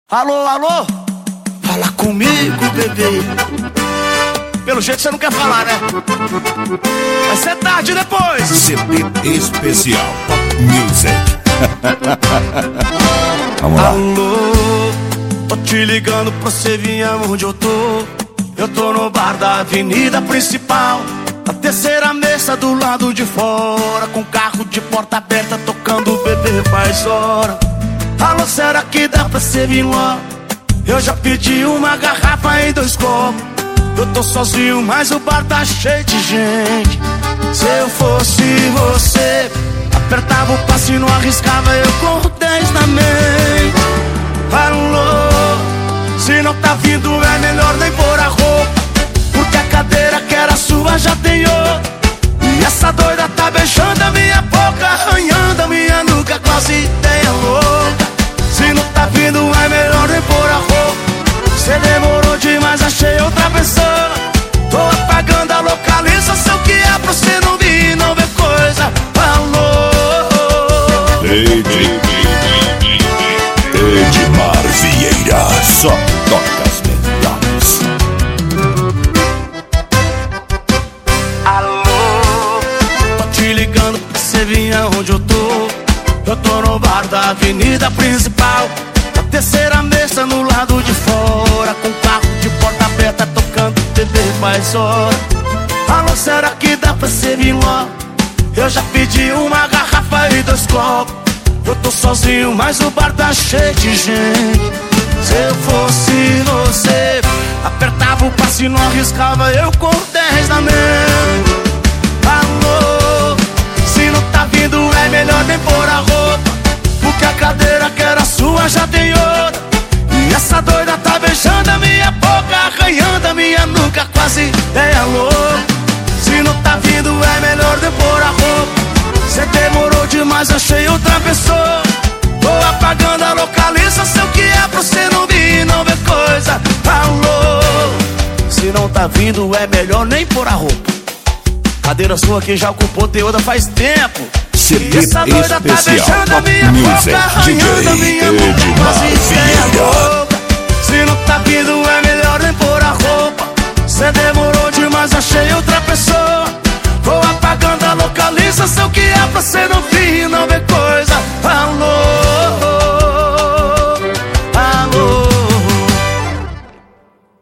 Alô, alô? Fala comigo, bebê. Pelo jeito você não quer falar, né? Vai ser tarde depois. CD especial Pop Music. Vamos lá. Alô, tô te ligando pra você vir aonde eu tô. Eu tô no bar da avenida principal, na terceira mesa do lado de fora, com carro de porta aberta tocando o bebê faz hora. Alô, será que dá pra você vir lá? Eu já pedi uma garrafa e 2 copos. Eu tô sozinho, mas o bar tá cheio de gente. Se eu fosse você, apertava o passo e não arriscava, eu corro 10 na mente. Alô, se não tá vindo é melhor nem pôr a roupa, porque a cadeira que era sua já tem outra. E essa doida tá beijando a minha boca, arranhando a minha nuca, quase ideia louca. Se não tá vindo é melhor nem pôr a roupa. Cê demorou demais, achei outra pessoa. Tô apagando a localização que é pra você não vir e não ver coisa. Alô, Edmar Vieira, só toca as melhores. alô, tô te ligando pra você vir aonde eu tô. Eu tô no bar da avenida principal, na terceira mesa no lado de fora, com carro de porta aberta tocando TV faz hora. Alô, será que dá pra você vir lá? Eu já pedi uma garrafa e 2 copos. Eu tô sozinho, mas o bar tá cheio de gente. Se eu fosse você, apertava o passo e não arriscava, eu corro 10 na mente. Alô, se não tá vindo é melhor nem pôr a roupa, porque a cadeira que era sua já tem outra. E essa doida tá beijando a minha boca, arranhando a minha nuca, quase ideia louca. Se não tá vindo é melhor nem pôr a roupa. Cê demorou demais, achei outra pessoa. Tô apagando a localização que é pra você não vir e não ver coisa. Alô, se não tá vindo é melhor nem pôr a roupa. Cadeira sua que já ocupou tem outra faz tempo. CD E essa doida tá especial beijando a Pop minha Music, boca, arranhando a minha DJ nuca, quase ideia Edmar louca. Se não tá vindo é melhor nem pôr a roupa. Cê demorou demais, achei